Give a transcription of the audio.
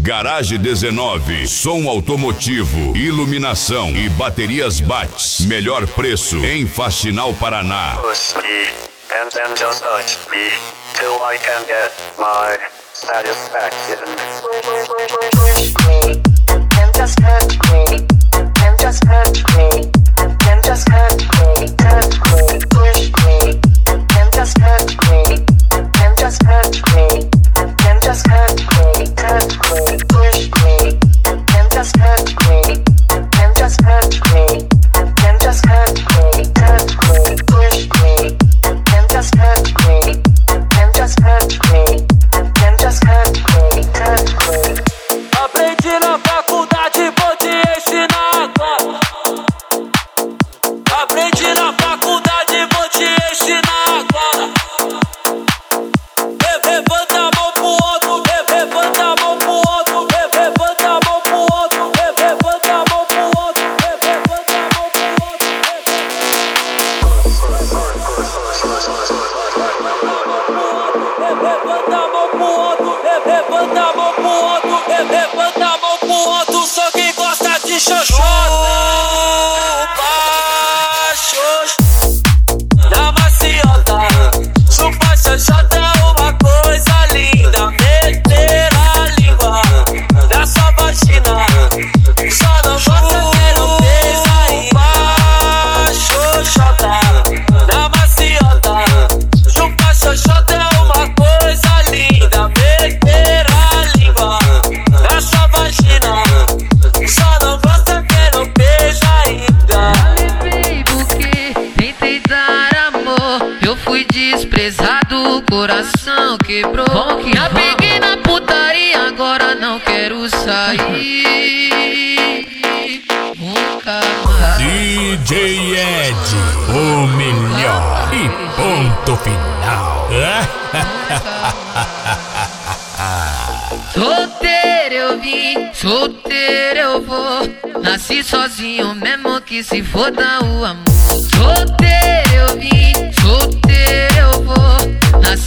Garage 19, som automotivo, iluminação e baterias Bates. Melhor preço em Faxinal, Paraná. Push me, and then just touch me, till I can get my satisfaction. Push me, and just hurt me, and just hurt me, and just hurt me, touch me, push me, and just hurt me, and just hurt me, and just hurt me, touch me, push me, and just hurt me, and just hurt me, and just hurt me, touch me, push me, and just hurt me, and just hurt me, and just hurt me, touch me. Aprendi na faculdade, vou te ensinar agora. Aprendi na faculdade, vou te ensinar agora. Levanta a mão pro outro, levanta a mão pro outro, levanta a mão pro outro, levanta a mão pro outro, levanta a mão pro outro. Levanta a mão pro outro, levanta a mão pro outro, levanta a mão pro outro, só quem gosta de xoxota. Na maciota, chupa xoxota é uma coisa linda. Meter a língua na sua vagina, só não gosta quando beija e xoxota. Na maciota, chupa xoxota é uma coisa linda. Meter a língua na sua vagina, só não gosta quando beija ainda. Levei porque tentei dar amor, eu fui desprezado, o coração quebrou. Já peguei na putaria, agora não quero sair. Nunca mais. DJ Ed, o melhor e ponto final. Solteiro eu vim, solteiro eu vou. Nasci sozinho mesmo que se foda o amor. Solteiro eu vim, solteiro eu vou.